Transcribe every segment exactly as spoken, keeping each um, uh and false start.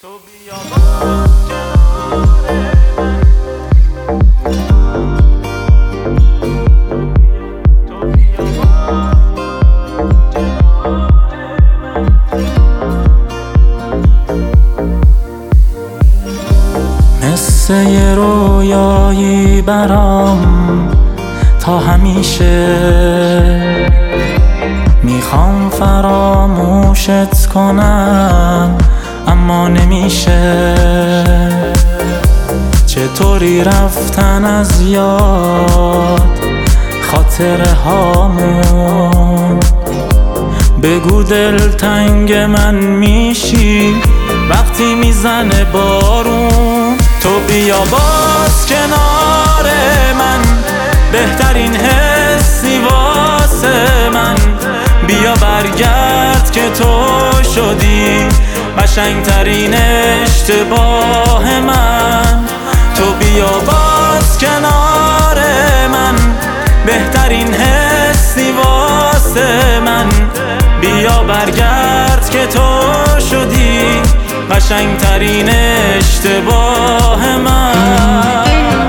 تو بیا باز کنار من، تو بیا باز کنار من. مثل یه رویایی برام تا همیشه میخوام فراموشت کنم اما نمیشه. چطوری رفتن از یاد خاطره هامون، بگو دلتنگ من میشی وقتی میزنه بارون. تو بیا باز کنار من، بهترین حسی واسه من. بیا برگرد که تو شدی قشنگترین اشتباه من. تو بیا باز کنار من، بهترین حسی واسه من. بیا برگرد که تو شدی قشنگترین اشتباه من.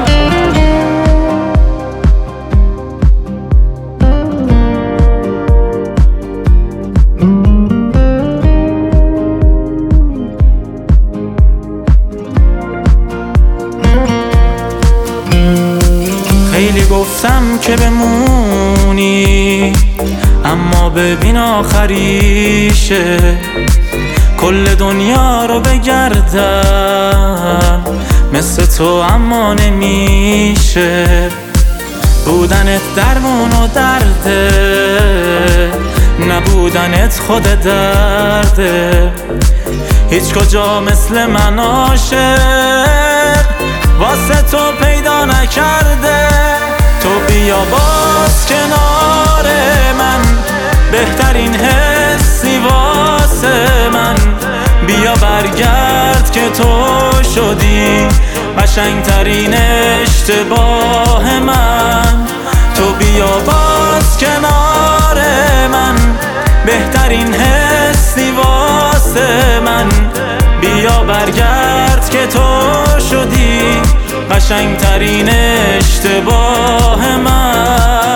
خیلی گفتم که بمونی اما ببین آخریشه. کل دنیا رو بگردم مثل تو اما نمیشه. بودنت درمون و درده، نبودنت خود درده. هیچ کجا مثل من عاشق واسه تو پیدا نکرده. تو بیا باز کنار من، بهترین حسی واسه من. بیا برگرد که تو شدی قشنگترین اشتباه من. تو بیا باز کنار من، بهترین حسی واسه من. بیا برگرد که تو شدی قشنگترین اشتباه من.